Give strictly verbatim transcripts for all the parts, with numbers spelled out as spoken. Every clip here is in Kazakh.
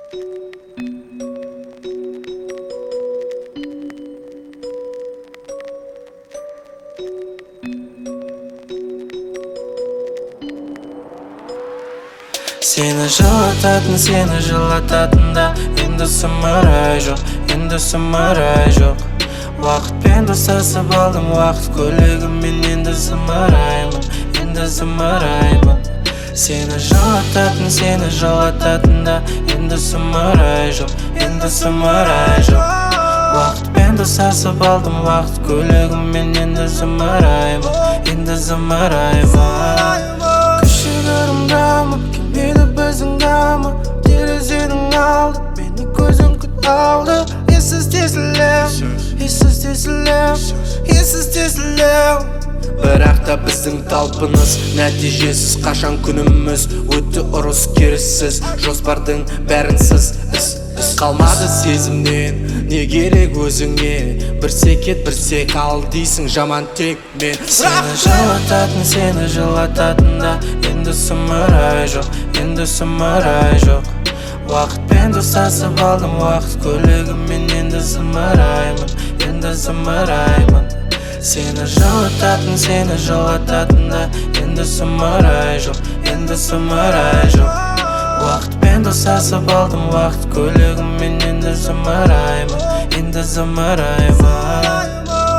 Seni жылататын, seni жылататында енді сымырай жоқ, енді сымырай жоқ. Уақытпен достасып алдым, уақыт көлігімен енді зымыраймын, енді зымыраймын. Сені жылататын, seni жылататында енді сымырай жоқ, енді сымырай жоқ. Уақытпен достасып алдым, уақыт көлігімен енді зымыраймын, енді зымыраймын. Күшігірім дамып келмеді біздің дамы, терезенің алды мені көзің күт алды. Ессіз тесілем, ессіз тесілем, ессіз тесілем. Бірақ та біздің талпыныс нәтижесіз, қашан күніміз өтті ұрыс керіссіз. Жоспардың бәрінсіз іс, іс қалмады сезімнен. Не керек өзіңе, бірсе кет, бірсе қал дейсің, жаман тек мен. Сені жылататын, seni жылататында енді сымырай жоқ, енді сымырай жоқ. Уақытпен достасып алдым, уақыт көлігімен енді зымыраймын, енді зымыраймын. Сені жылататын, seni жылататында енді сымырай жоқ, енді сымырай жоқ. Уақытпен достасып алдым, уақыт көлігімен енді зымыраймын, енді зымыраймын.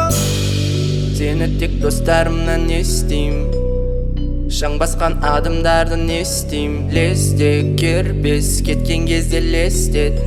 Сені тек достарымнан естейм, шаң басқан адамдарды не істейм. Лесте кербес, кеткен кезде лестет,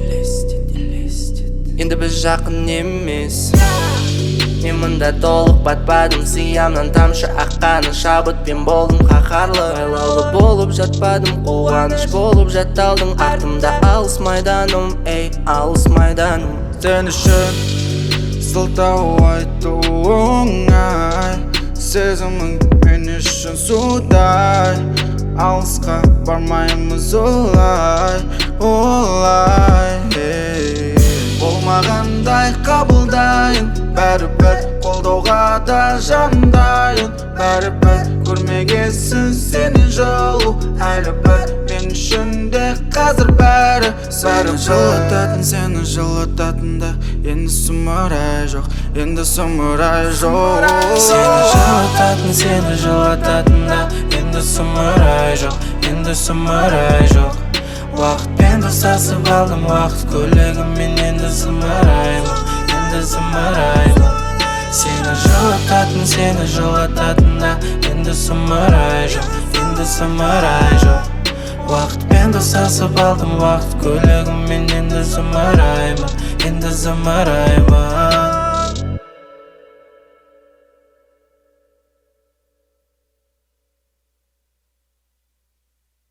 енді біз жақын емес. Мен мұнда толық батпадым, сиямнан тамшы аққаны, шабытпен болдым қаһарлы. Айлаулы болып жатпадым, қуаныш болып жатталдың. Артымда алыс майданым, ей, алыс майданым. Сен үшін сылтау айту оңай, сезімің мен үшін судай. Алысқа бармаймыз олай, олай. Болмағандай қабылдайын, бәрібір қолдауға да жандайын. Бәрібір көрмегесін сені жолу, әлі бір мен үшін де қазір бәрі. Сені жылататын, seni жылататында енді сымырай жоқ, енді сымырай жоқ. Сені жылататын, seni жылататында енді сымырай жоқ, енді сымырай жоқ. Уақытпен достасып алдым, уақыт көлігімен енді зымыраймын, енді зымыраймын. Сені жылататын, seni жылататында енді сымырай жоқ, енді сымырай жоқ. Уақытпен достасып алдым, уақыт көлігімен енді зымыраймын, енді зымыраймын.